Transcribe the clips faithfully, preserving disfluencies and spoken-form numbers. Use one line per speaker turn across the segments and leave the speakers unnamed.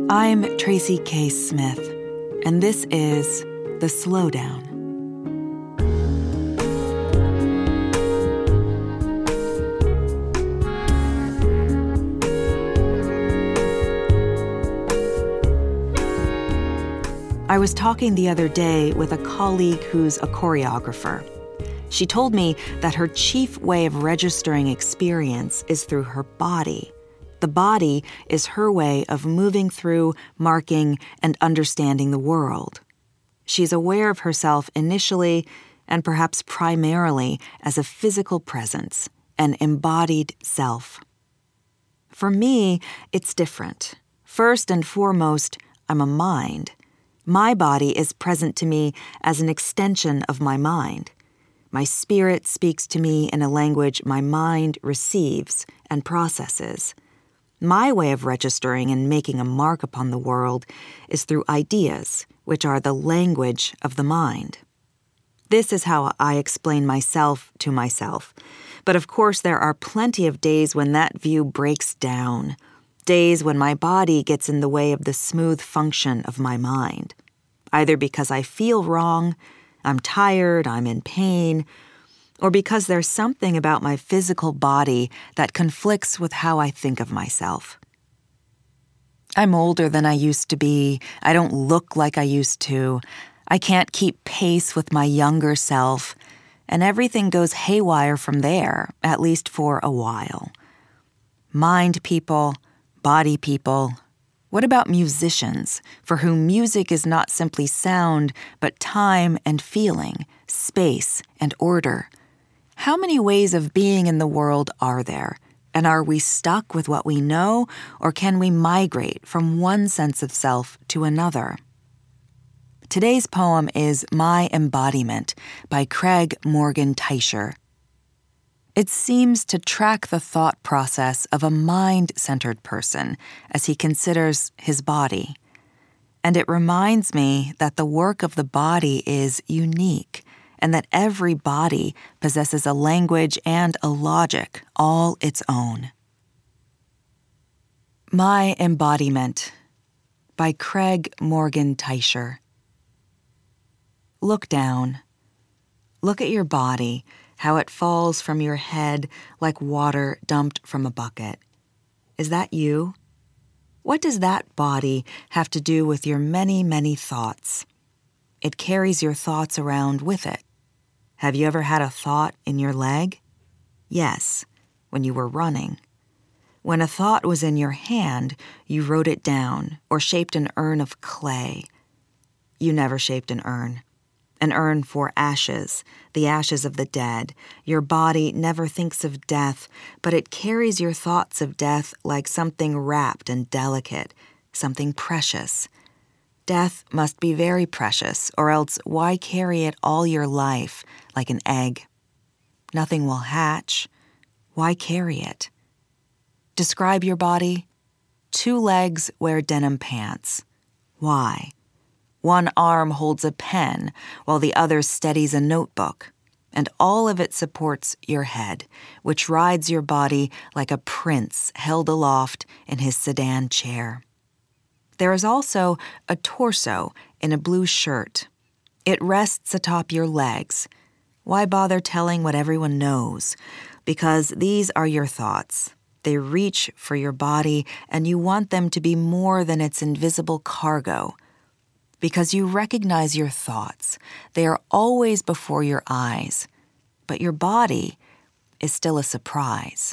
I'm Tracy K. Smith, and this is The Slowdown. I was talking the other day with a colleague who's a choreographer. She told me that her chief way of registering experience is through her body. The body is her way of moving through, marking, and understanding the world. She's aware of herself initially, and perhaps primarily, as a physical presence, an embodied self. For me, it's different. First and foremost, I'm a mind. My body is present to me as an extension of my mind. My spirit speaks to me in a language my mind receives and processes. My way of registering and making a mark upon the world is through ideas, which are the language of the mind. This is how I explain myself to myself. But of course, there are plenty of days when that view breaks down. Days when my body gets in the way of the smooth function of my mind. Either because I feel wrong, I'm tired, I'm in pain, or because there's something about my physical body that conflicts with how I think of myself. I'm older than I used to be. I don't look like I used to. I can't keep pace with my younger self, and everything goes haywire from there, at least for a while. Mind people, body people. What about musicians, for whom music is not simply sound, but time and feeling, space and order? How many ways of being in the world are there? And are we stuck with what we know, or can we migrate from one sense of self to another? Today's poem is My Embodiment by Craig Morgan Teicher. It seems to track the thought process of a mind-centered person as he considers his body. And it reminds me that the work of the body is unique, and that every body possesses a language and a logic all its own. My Embodiment by Craig Morgan Teicher. Look down. Look at your body, how it falls from your head like water dumped from a bucket. Is that you? What does that body have to do with your many, many thoughts? It carries your thoughts around with it. Have you ever had a thought in your leg? Yes, when you were running. When a thought was in your hand, you wrote it down or shaped an urn of clay. You never shaped an urn. An urn for ashes, the ashes of the dead. Your body never thinks of death, but it carries your thoughts of death like something wrapped and delicate, something precious. Death must be very precious, or else why carry it all your life like an egg? Nothing will hatch. Why carry it? Describe your body. Two legs wear denim pants. Why? One arm holds a pen while the other steadies a notebook, and all of it supports your head, which rides your body like a prince held aloft in his sedan chair. There is also a torso in a blue shirt. It rests atop your legs. Why bother telling what everyone knows? Because these are your thoughts. They reach for your body, and you want them to be more than its invisible cargo. Because you recognize your thoughts. They are always before your eyes. But your body is still a surprise.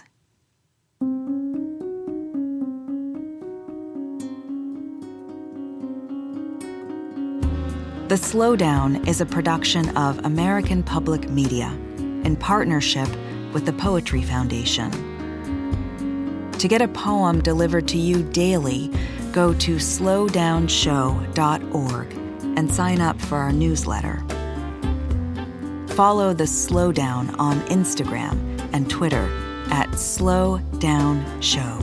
The Slowdown is a production of American Public Media in partnership with the Poetry Foundation. To get a poem delivered to you daily, go to slow down show dot org and sign up for our newsletter. Follow The Slowdown on Instagram and Twitter at slowdownshow.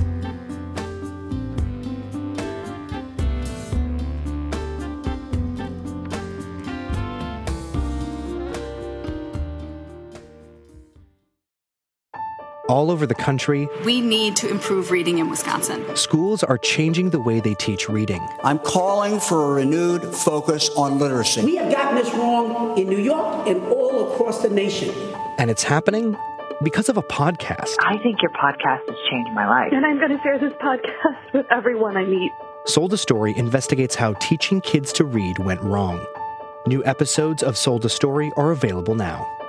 All over the country,
we need to improve reading in Wisconsin.
Schools are changing the way they teach reading.
I'm calling for a renewed focus on literacy.
We have gotten this wrong in New York and all across the nation.
And it's happening because of a podcast.
I think your podcast has changed my life.
And I'm going to share this podcast with everyone I meet.
Sold a Story investigates how teaching kids to read went wrong. New episodes of Sold a Story are available now.